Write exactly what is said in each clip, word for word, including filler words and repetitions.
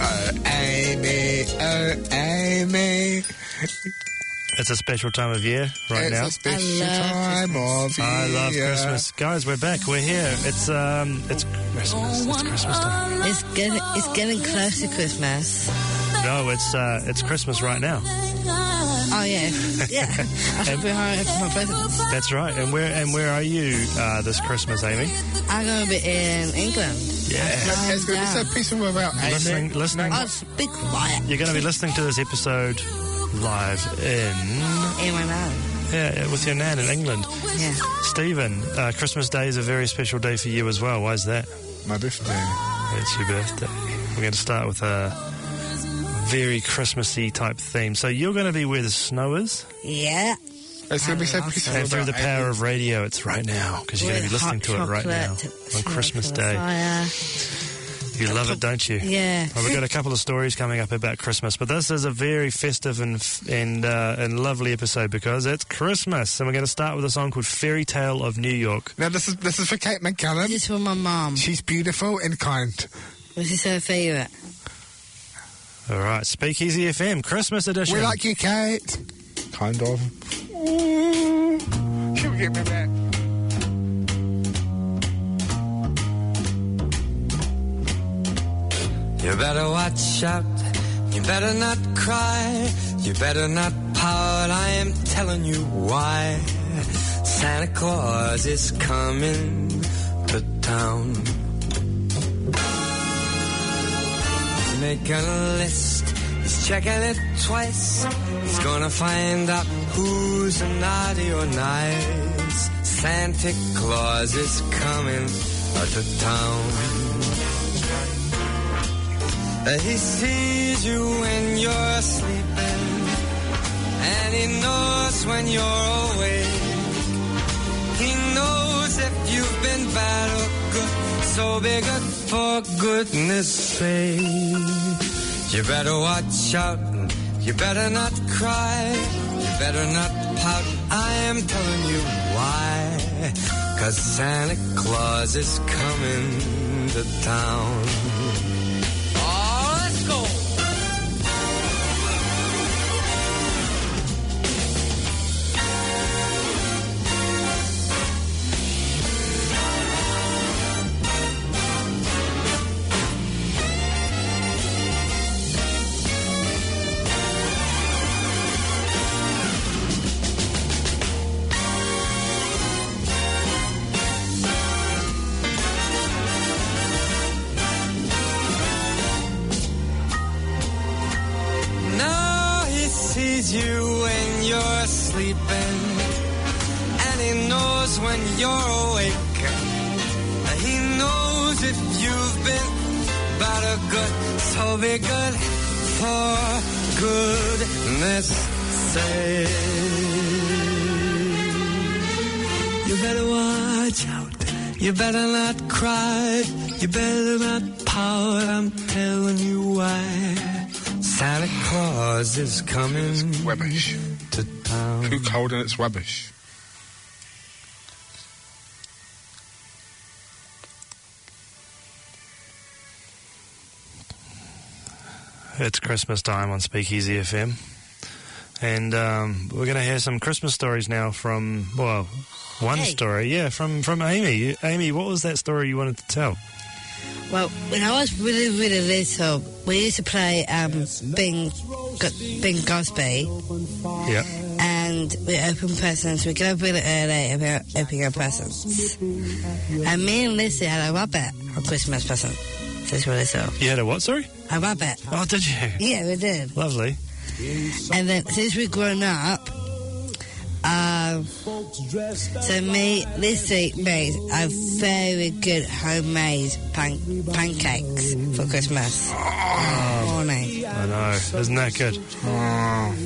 Oh, Amy, oh, Amy. It's a special time of year right it's now. It's a special time Christmas. of year. I love Christmas. Guys, we're back. We're here. It's um, it's Christmas. It's Christmas time. It's getting, it's getting close to Christmas. No, it's uh, it's Christmas right now. Oh yeah, yeah. I should be home for my presents. That's right. And where and where are you uh, this Christmas, Amy? I'm gonna be in England. Yeah. It's going to be so peaceful about Amy. Listening, listening. Oh, be quiet. You're going to be listening to this episode live in In my nan. yeah, yeah with your nan in England. Yeah. Stephen, uh, Christmas Day is a very special day for you as well. Why is that? My birthday. It's your birthday. We're going to start with a very Christmassy type theme. So you're going to be where the snow is? Yeah. It's going to be so peaceful. And through about the power Amy. of radio, it's right now, because you're going to be listening to it right now on Christmas Day. Fire. You love it, don't you? Yeah. Well, we've got a couple of stories coming up about Christmas, but this is a very festive and and uh, and lovely episode because it's Christmas, and we're going to start with a song called Fairy Tale of New York. Now, this is this is for Kate McCallum. This is for my mum. She's beautiful and kind. This is her favourite. All right, Speakeasy F M, Christmas edition. We like you, Kate. Kind of. Ooh. She'll get me back. You better watch out, you better not cry, you better not pout, I am telling you why. Santa Claus is coming to town. He's making a list, he's checking it twice, he's gonna find out who's naughty or nice. Santa Claus is coming to town. He sees you when you're sleeping, and he knows when you're awake. He knows if you've been bad or good, so be good for goodness sake. You better watch out, you better not cry, you better not pout, I am telling you why. 'Cause Santa Claus is coming to town. You when you're sleeping, and he knows when you're awake. He knows if you've been bad or good, so be good for goodness sake. You better watch out, you better not cry, you better not pout, I'm telling you why. Santa Claus is coming it's rubbish. to town. Too cold and it's rubbish. It's Christmas time on Speakeasy F M. And um, we're going to hear some Christmas stories now from, well, one Hey. story, yeah, from, from Amy. Amy, what was that story you wanted to tell? Well, when I was really, really little, we used to play um, Bing, Go- Bing Crosby, Yeah. and we open presents. We get up really early and we open our presents. And me and Lizzie had a rabbit for Christmas present. Since we were little. You had a what, sorry? A rabbit. Oh, did you? Yeah, we did. Lovely. And then since we've grown up, um, so me, Lizzie made a very good homemade pan- pancakes for Christmas Oh, morning. I know. Isn't that good? Oh.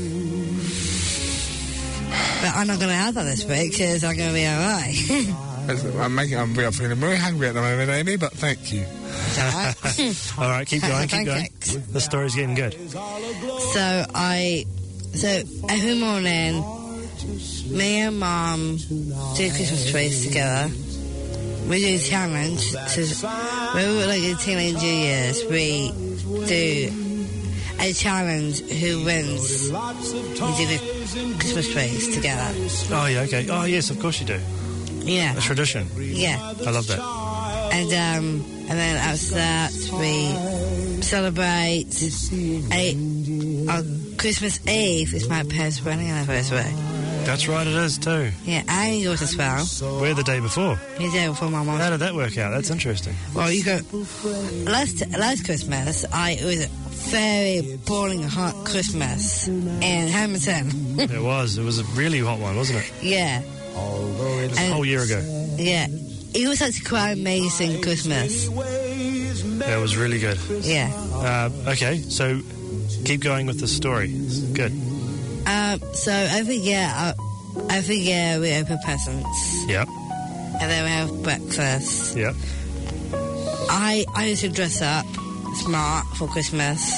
But I'm not going to have that this week because I'm going to be all right. I'm making. I'm, I'm feeling very hungry at the moment, Amy. But thank you. All right, keep going, keep going. Pancakes. The story's getting good. So I, so every morning, me and Mum do Christmas trees together. We do a challenge. So when we were like in teenager years, we do a challenge who wins. We do the Christmas trees together. Oh, yeah, okay. Oh, yes, of course you do. Yeah. A tradition. Yeah. I love that. And um, and then after that, we celebrate a, on Christmas Eve is my parents' wedding anniversary. That's right, it is too. Yeah, and yours as well. We're the day before. You do for my mum. How did that work out? That's interesting. Well, you go. Last last Christmas, I it was a very boiling hot Christmas in Hamilton. It was. It was a really hot one, wasn't it? Yeah. It was a And- whole year ago. Yeah. It was actually quite amazing Christmas. That was really good. Yeah. Uh, okay, so keep going with the story. Good. Um, so every year, uh, every year we open presents Yep. and then we have breakfast. Yep. I I used to dress up smart for Christmas,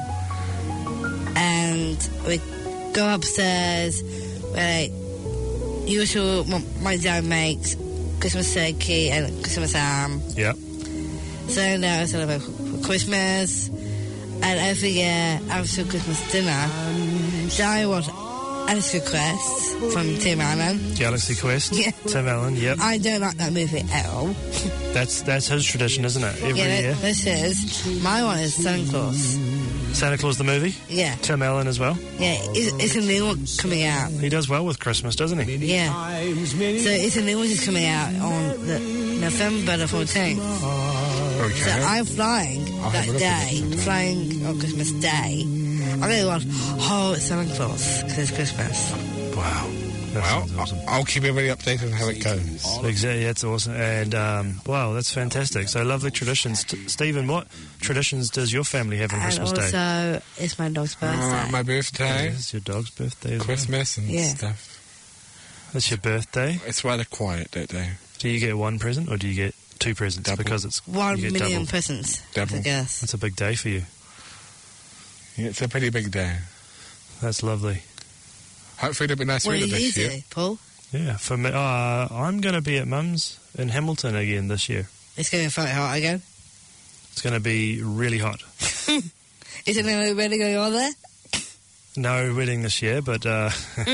and we go upstairs where usual my, my dad makes Christmas turkey and Christmas ham. Yep. So now we celebrate for Christmas, and every year after Christmas dinner, I watch Galaxy Quest from Tim Allen. Galaxy Quest. Yeah. Tim Allen. Yep. I don't like that movie at all. That's that's his tradition, isn't it? Every yeah, year. this is my one is Santa Claus. Santa Claus the movie. Yeah, Tim Allen as well. yeah, it's, it's a new one coming out. He does well with Christmas, doesn't he? Yeah, so it's a new one that's coming out on the November the fourteenth. Okay. So I'm flying I'll have a that look at day, flying on Christmas Day. I'm going to watch Oh, it's Santa Claus because it's Christmas. Wow. That well, sounds awesome. I'll keep everybody updated on how it goes. Exactly, that's awesome. And, um, wow, that's fantastic. So, lovely traditions. T- Stephen, what traditions does your family have on And Christmas Day? also, it's my dog's birthday. Uh, my birthday, It's your dog's birthday as well. Christmas and Yeah. stuff. That's your birthday. It's rather quiet that day. Do you get one present or do you get two presents? Double. Because it's One you get million double. presents, Double. I guess. That's a big day for you. Yeah, it's a pretty big day. That's lovely. Hopefully it'll be nice What do weather you this year. do, Paul? Yeah, for me, uh, I'm going to be at Mum's in Hamilton again this year. It's going to be very hot again. It's going to be really hot. Is it really going on there? No wedding this year, but uh,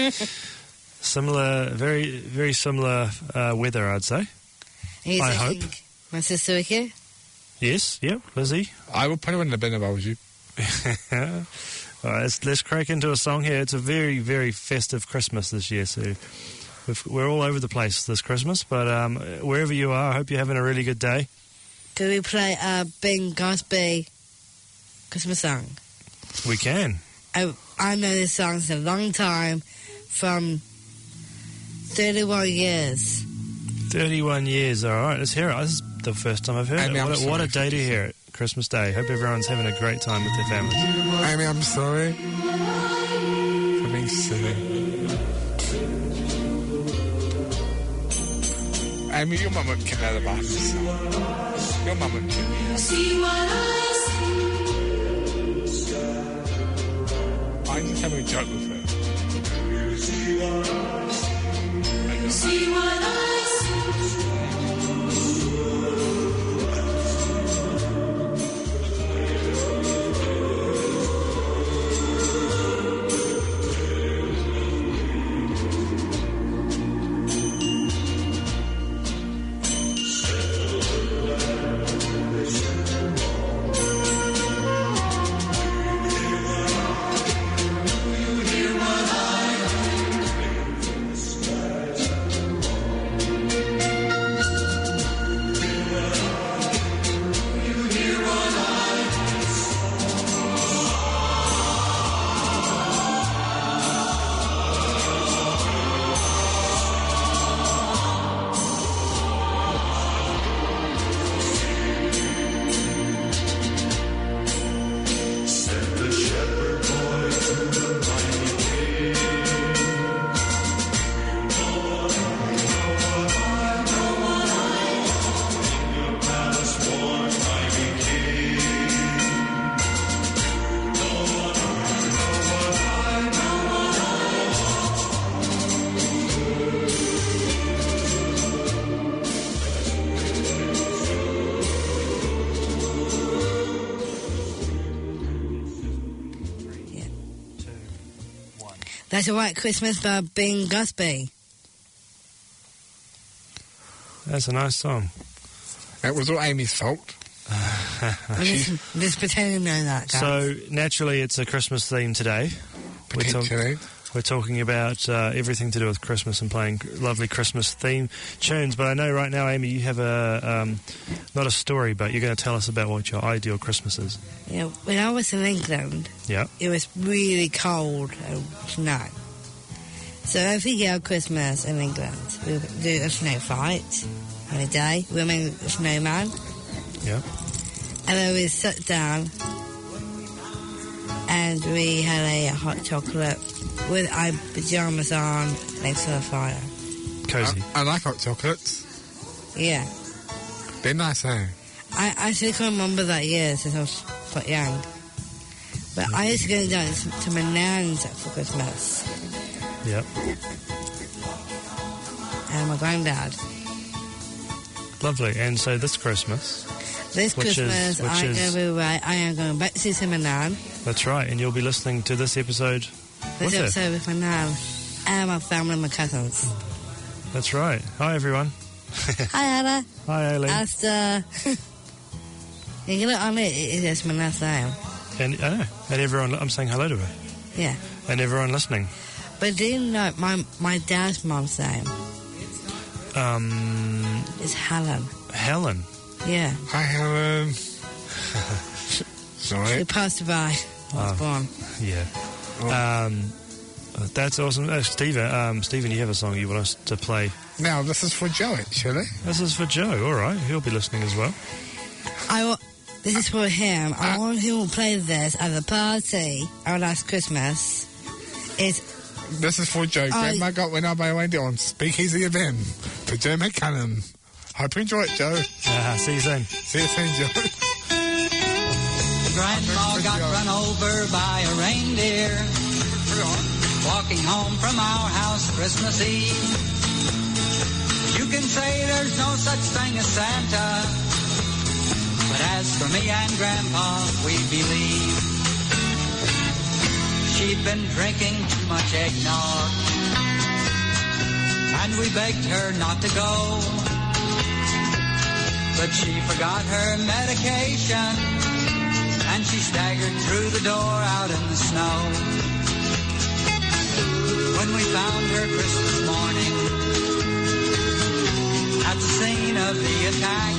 similar, very, very similar uh, weather, I'd say. Are you I taking hope. my sister with you? Yes, yep, Lizzie. I will put her in the bin if I was you. All right, let's, let's crack into a song here. It's a very, very festive Christmas this year, so we've, we're all over the place this Christmas, but um, wherever you are, I hope you're having a really good day. Could we play a Bing Crosby Christmas song? We can. I, I know this song for a long time, from thirty-one years. thirty-one years, all right, let's hear it. This is the first time I've heard Amy, it. I'm What a, what a sorry. day to hear it, Christmas Day. Hope everyone's having a great time with their families. Amy, I'm sorry for being silly. Amy, your mum won't get out of the bathroom, son. Your mum won't get me out. See what I see. I'm just having a joke with her. See what I see. You hear what That's a White Christmas by Bing Crosby. That's a nice song. That was all Amy's fault. I'm just, just pretending to know that, guys. So, naturally, it's a Christmas theme today. We're, talk- Potentially. we're talking about uh, everything to do with Christmas and playing lovely Christmas theme tunes. But I know right now, Amy, you have a, um, not a story, but you're going to tell us about what your ideal Christmas is. Yeah, when I was in England, Yeah. it was really cold and snow. So every year at Christmas in England, we would do a snow fight every day. We made a snowman. Yeah. And then we sat down and we had a hot chocolate with our pyjamas on next to the fire. Cozy. I, I like hot chocolates. Yeah. They're nice, eh? I I actually can't remember that year since I was quite young. But I used to go down to my nan's for Christmas. Yeah. And my granddad. Lovely. And so this Christmas, This Which is- Christmas, which I'm is- going to be away. I am going back to see my nan. that's right, and you'll be listening to this episode This with her. episode with my nan and my family and my cousins. That's right. Hi, everyone. Hi, Anna. Hi, Aileen. Asta. You know, on it, it is my last name. and I know. And everyone, I'm saying hello to her. Yeah. And everyone listening. But do you know my my dad's mom's name Um, is Helen? Helen. Yeah. Hi, Helen. She Sorry. passed away. I was Oh. born. Yeah. Um, uh, that's awesome. Uh, Stephen, um, Stephen, you have a song you want us to play. Now, this is for Joe, actually. This is for Joe. All right. He'll be listening as well. I wa- this is for him. I Ah. want him to play this at the party our last Christmas. It's This is for Joe. Oh, Grandma got when I went on Speakeasy Event for Joe McCallum. Hope you enjoy it, Joe. Uh, see you soon. See you soon, Joe. Grandma got run over by a reindeer walking home from our house Christmas Eve. You can say there's no such thing as Santa, but as for me and Grandpa, we believe. She'd been drinking too much eggnog, and we begged her not to go. But she forgot her medication, and she staggered through the door out in the snow. When we found her Christmas morning at the scene of the attack,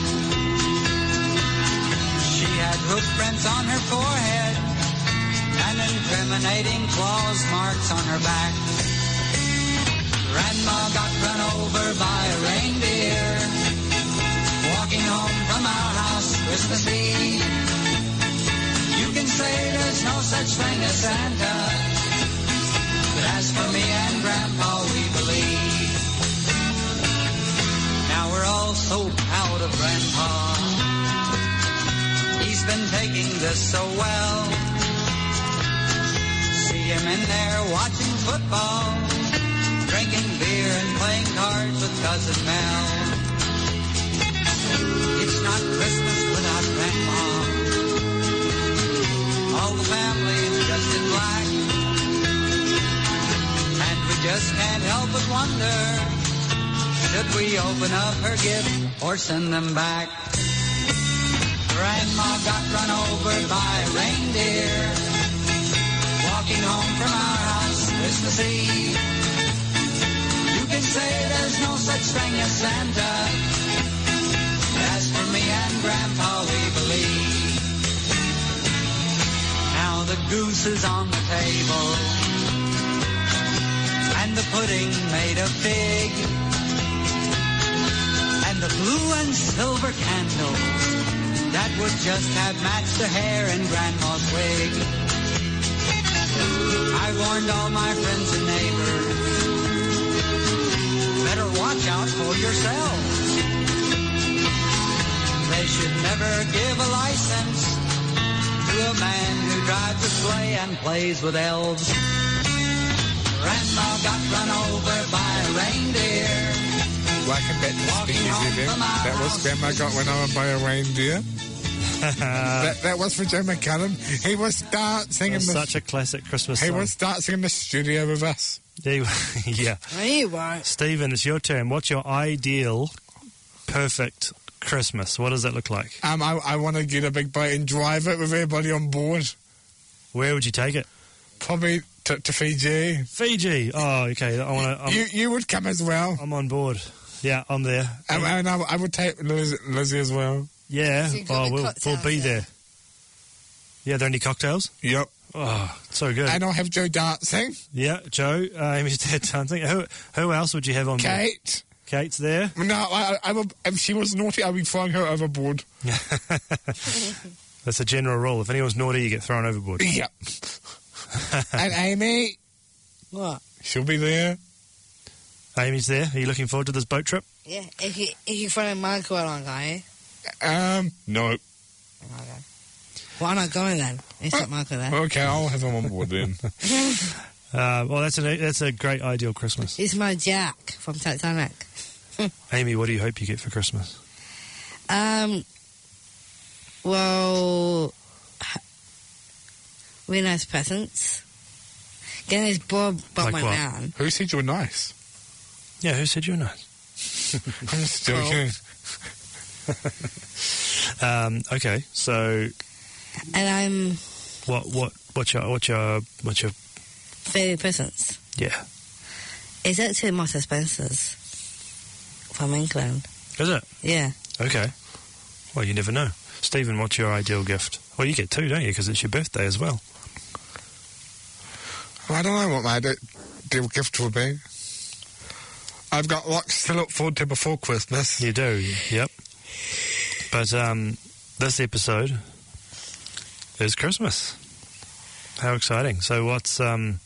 she had hoof prints on her forehead and incriminating claws marks on her back. Grandma got run over by a reindeer walking home from our house Christmas Eve. You can say there's no such thing as Santa, but as for me and Grandpa, we believe. Now we're all so proud of Grandpa. He's been taking this so well. See him in there watching football, drinking beer and playing cards with Cousin Mel. It's not Christmas without Grandma. All the family is dressed in black, and we just can't help but wonder, should we open up her gift or send them back? Grandma got run over by a reindeer walking home from our house Christmas Eve. You can say there's no such thing as Santa, but as for me and Grandpa, we believe. Now the goose is on the table, and the pudding made of fig, and the blue and silver candles that would just have matched the hair in Grandma's wig. I warned all my friends and neighbors, better watch out for yourselves. They should never give a license to a man who drives a sleigh and plays with elves. Grandma got run over by a reindeer. Welcome back to Speakeasy Event. That was Grandma got run over by a reindeer. that, that was for Joe McCallum. He was dancing in That's the such a classic Christmas he song. was dancing in the studio with us. Yeah, yeah. No, you won't. Stephen, it's your turn. What's your ideal, perfect Christmas? What does that look like? Um, I, I want to get a big boat and drive it with everybody on board. Where would you take it? Probably to, to Fiji. Fiji. Oh, okay. I want to. You you would come as well. I'm on board. Yeah, I'm there. Um, and I, I would take Liz, Lizzie as well. Yeah. So you've got Oh, the we'll, we'll cocktails be there. there. Yeah, are there any cocktails? Yep. Oh, so good. And I'll have Joe dancing. Yeah, Joe, uh, Amy's dad dancing. Who, who else would you have on board? Kate. Kate's there. No, I, I, I will, if she was naughty, I'd be throwing her overboard. That's a general rule. If anyone's naughty, you get thrown overboard. Yep. And Amy, What? she'll be there. Amy's there. Are you looking forward to this boat trip? Yeah, if you if you follow Michael along, are you? Um, no. Okay. Well, I'm not going then. It's not Michael there. Okay, I'll have him on board then. Uh, well, that's a that's a great ideal Christmas. It's my Jack from Titanic. Amy, what do you hope you get for Christmas? Um, well, really nice presents. Getting this Bob Bob Like my what? man. Who said you were nice? Yeah, who said you were nice? I'm just joking. Um, okay, so And I'm what what what's your what's your what's your favorite presents. yeah? It's actually Martha Spencer's from England. Is it? Yeah. Okay. Well, you never know. Stephen, what's your ideal gift? Well, you get two, don't you? Because it's your birthday as well. I don't know what my ideal gift will be. I've got lots to look forward to before Christmas. You do, yep. But um, this episode is Christmas. How exciting! So, what's um,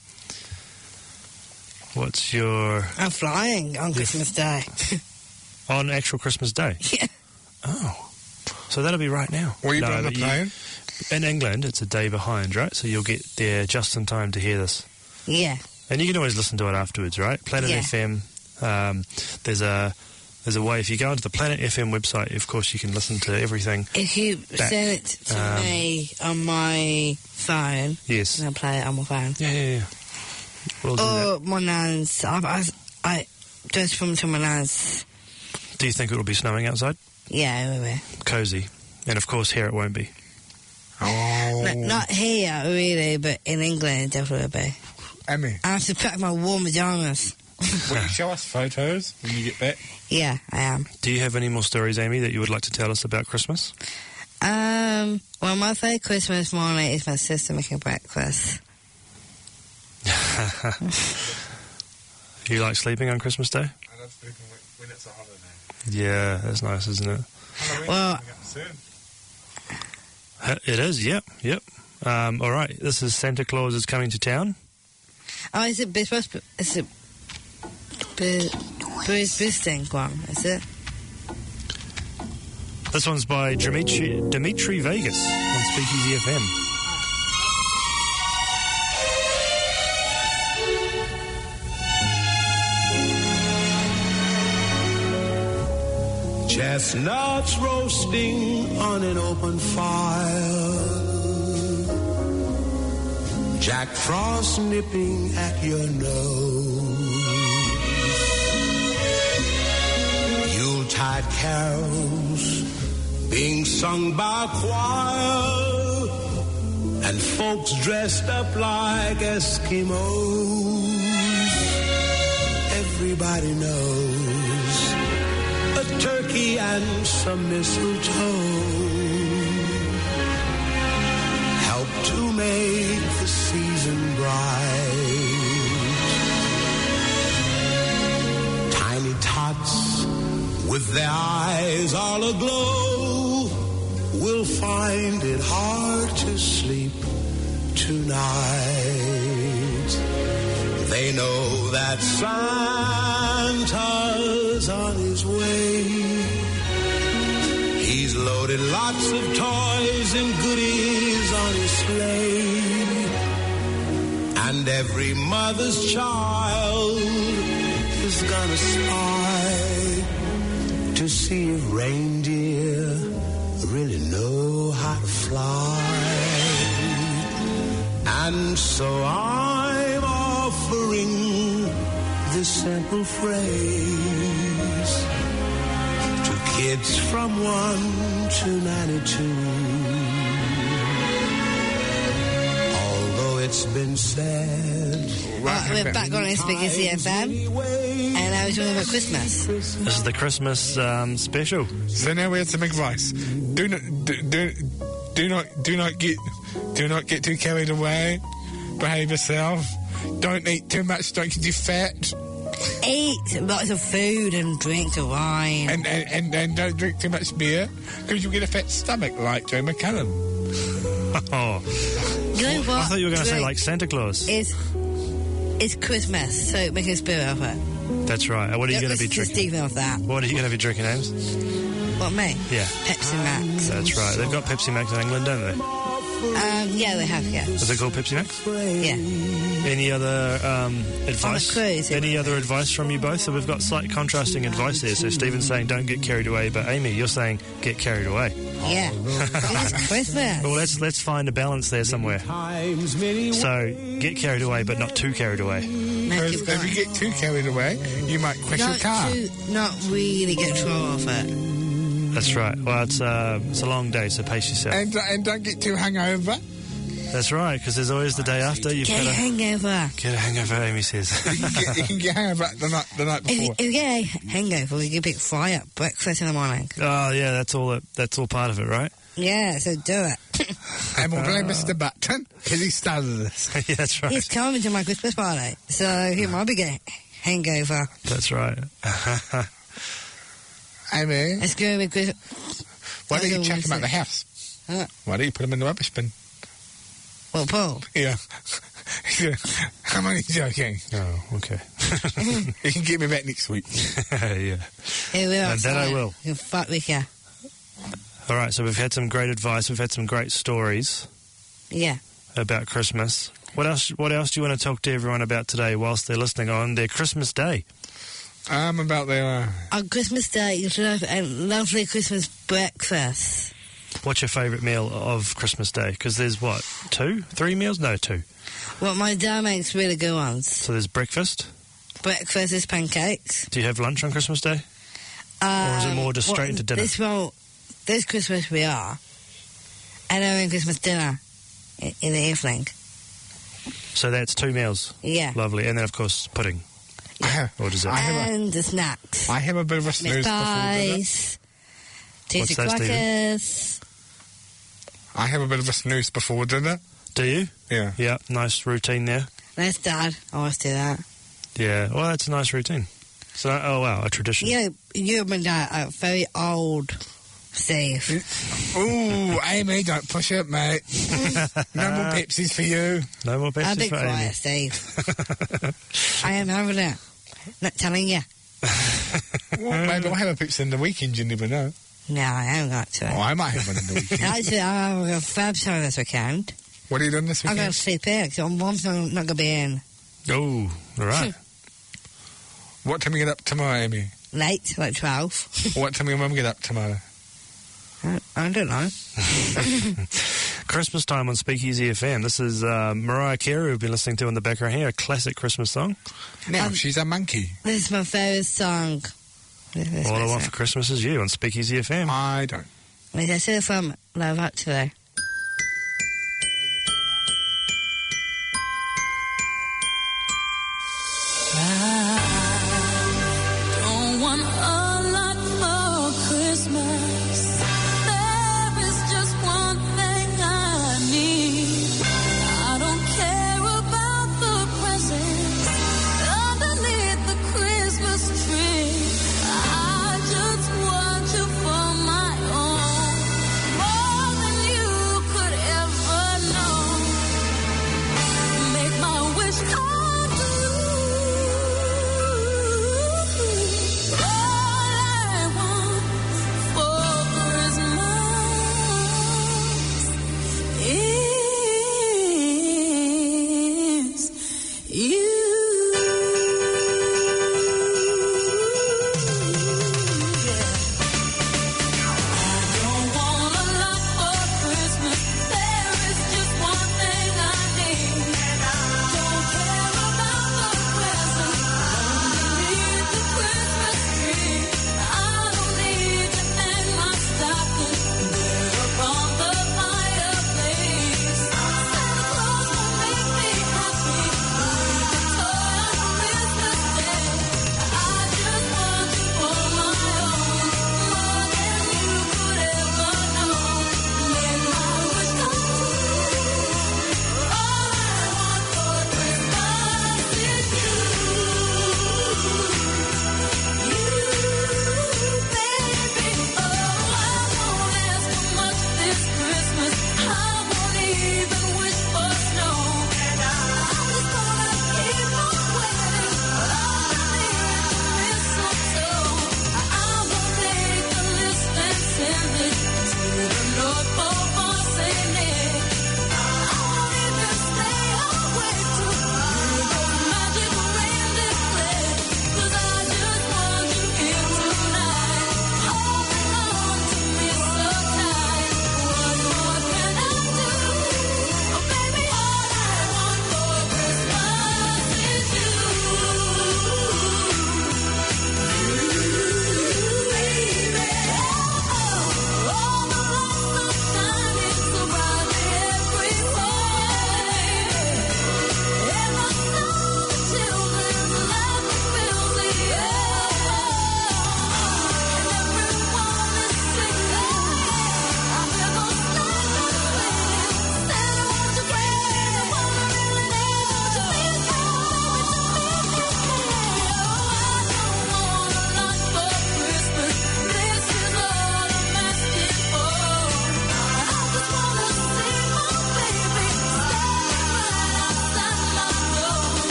what's your I'm flying on Christmas Day. on actual Christmas Day? Yeah. Oh, so that'll be right now. Will you be No, on the but you- plane? in England, it's a day behind, right? So you'll get there just in time to hear this. Yeah. And you can always listen to it afterwards, right? Planet Yeah. F M. Um, there's a there's a way. If you go onto the Planet F M website, of course, you can listen to everything. If you Back. send it to Um, me on my phone, Yes. and I'll play it on my phone. Yeah, yeah, yeah. We'll do that. Or my nan's. I, I, I just from to my nan's. Do you think it will be snowing outside? Yeah, we will. Cozy. And of course, here it won't be. Oh, Not, not here, really, but in England, it definitely will be. Emmy, I have to pack my warm pajamas. will you show us photos when you get back? Yeah, I am. Do you have any more stories, Amy, that you would like to tell us about Christmas? Um, well, my favourite Christmas morning is my sister making breakfast. You like sleeping on Christmas Day? I love sleeping when it's a holiday. Yeah, that's nice, isn't it? Well, Uh, It is, yep, yep. Um, all right, this is Santa Claus is Coming to Town. oh, is it Bruce, is it Bruce, Bruce Springsteen one, is it? This one's by Dimitri, Dimitri Vegas on Speakeasy F M. Chestnuts roasting on an open fire. Jack Frost nipping at your nose. Yuletide carols being sung by a choir. And folks dressed up like Eskimos. Everybody knows a turkey and some mistletoe help to make the season bright. Tiny tots with their eyes all aglow will find it hard to sleep tonight. They know that Santa's on his way. He's loaded lots of toys and goodies on his sleigh. And every mother's child is gonna spy to see if reindeer really know how to fly. And so I'm offering this simple phrase to kids from one to ninety-two. Although it's been said, Right, we're back on Speaking C F M, and I was talking about Christmas. This is the Christmas um, special. So now we have some advice. Do not, do, do, do not, do not get, do not get too carried away. Behave yourself. Don't eat too much. Don't get too fat. Eat lots of food and drink the wine. And and, and, and don't drink too much beer because you'll get a fat stomach like Joe McCallum. Oh, You know what? I thought you were going to say Drink like Santa Claus. It's, it's Christmas, so make a spirit of it. That's right. What are you Don't going to be listen to drinking? Stephen of that. What are you going to be drinking, Ames? What, me? Yeah. Pepsi Max. That's right. They've got Pepsi Max in England, don't they? Um, yeah, they have, yeah. Is it called Pepsi Max? Yeah. Any other um, advice? cruise, Any yeah. other advice from you both? So we've got slightly contrasting advice there. So Stephen's saying don't get carried away, but Amy, you're saying get carried away. Yeah. It's Christmas. Well, let's let's find a balance there somewhere. So get carried away, but not too carried away. Make Because it if you get too carried away, you might crash your not, car. too, not really get control of it. That's right. Well, it's uh, it's a long day, so pace yourself. And, and don't get too hungover. That's right, because there's always the day after. You've Get got a to hangover. get a hangover. Amy says. You can get, you can get hungover the night, the night If, before. if you get a hangover, you can pick fry up breakfast in the morning. Oh yeah, that's all. It, that's all part of it, right? Yeah, so do it. And we'll blame Mister Button because he started this. yeah, that's right. He's coming to my Christmas party, so he might be getting hangover. That's right. Amy, It's going to be Christmas. why don't you That's chuck all him out we the house? Huh? Why don't you put him in the rubbish bin? Well, Paul. Yeah. I'm only joking. Oh, okay. You can get me back next week. yeah. He will. And that I will. He'll fuck with you. All right. So we've had some great advice. We've had some great stories Yeah. about Christmas. What else? What else do you want to talk to everyone about today whilst they're listening on their Christmas day? I'm about there. Uh, On Christmas Day, you should have a lovely Christmas breakfast. What's your favourite meal of Christmas Day? Because there's what, two, three meals? No, two. Well, my dad makes really good ones. So there's breakfast. Breakfast is pancakes. Do you have lunch on Christmas Day? Or is it more just Um, straight well, into dinner? This, well, this Christmas we are. And then having Christmas dinner i- in the evening. So that's two meals. Yeah. Lovely. And then, of course, pudding I, have, or dessert. I, have And the snacks. a, I have a bit of a Mince snooze before dinner. pies. Tasty that, Stephen? crackers. I have a bit of a snooze before dinner. Do you? Yeah. Yeah, nice routine there. That's Dad. I always do that. Yeah, well, that's a nice routine. So, oh, wow, a tradition. You know, you and Dad are very old, Steve. Ooh, Amy, don't push it, mate. No more Pepsis for you. No more I'll Pepsi be for quiet, Amy. Steve. I am having it. Not telling you. Well, maybe I'll have a Pepsi in the weekend, you never know. No, I haven't got to. Oh, I might have one in the weekend. Actually, I'm having a fab show this weekend. What are you doing this I'm going weekend? to sleep here because I'm not going to be in Oh, all right. What time you get up tomorrow, Amy? late, like twelve. What time your mum get up tomorrow? I, I don't know. Christmas time on Speakeasy F M. This is uh, Mariah Carey we've been listening to in the background here, a classic Christmas song. Now, Um, she's a monkey. This is my favourite song. This is All my I Want song. for Christmas is You on Speakeasy F M. I don't. This is from Love Actually. Don't want a lot for Christmas. There is just one thing I need. I don't care about the presents underneath the Christmas tree. I just want you for my own, more than you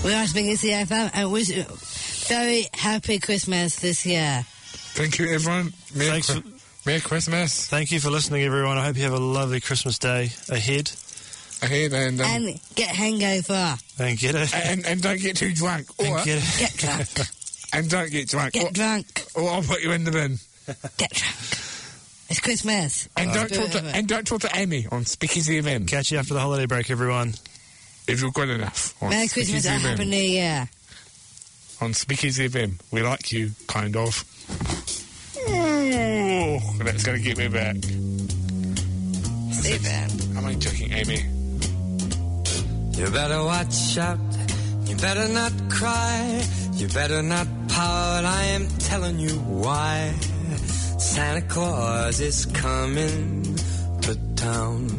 We are speaking C F M and wish you a very happy Christmas this year. Thank you, everyone. Merry, Thanks. Chri- Merry Christmas. Thank you for listening, everyone. I hope you have a lovely Christmas day ahead. Ahead and, um, And get hangover. And get it. and and don't get too drunk. Or, And get it. Get drunk. and don't get drunk. Get or, drunk. or I'll put you in the bin. Get drunk. It's Christmas. And don't talk Spirit to of it. and don't talk to Amy on Speakeasy F M Catch you after the holiday break, everyone. if you're good enough. On Merry Christmas Speakeasy and F M. Happy New Year. On Speakeasy F M. We like you, kind of. Ooh, that's going to get me back. Stephen. Am I joking, Amy? You better watch out. You better not cry. You better not pout. I am telling you why. Santa Claus is coming to town.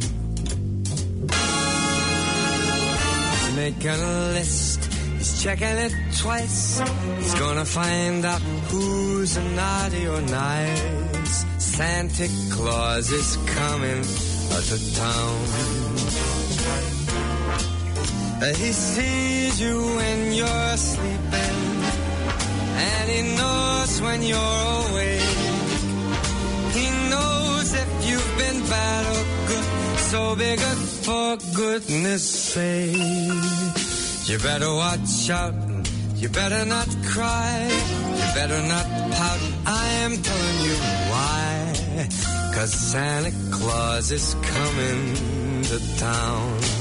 He's making a list. He's checking it twice. He's gonna find out who's naughty or nice. Santa Claus is coming to town. He sees you when you're sleeping, and he knows when you're awake. He knows if you've been bad or good, so be good for goodness sake. You better watch out, you better not cry, you better not pout, I am telling you why. 'Cause Santa Claus is coming to town.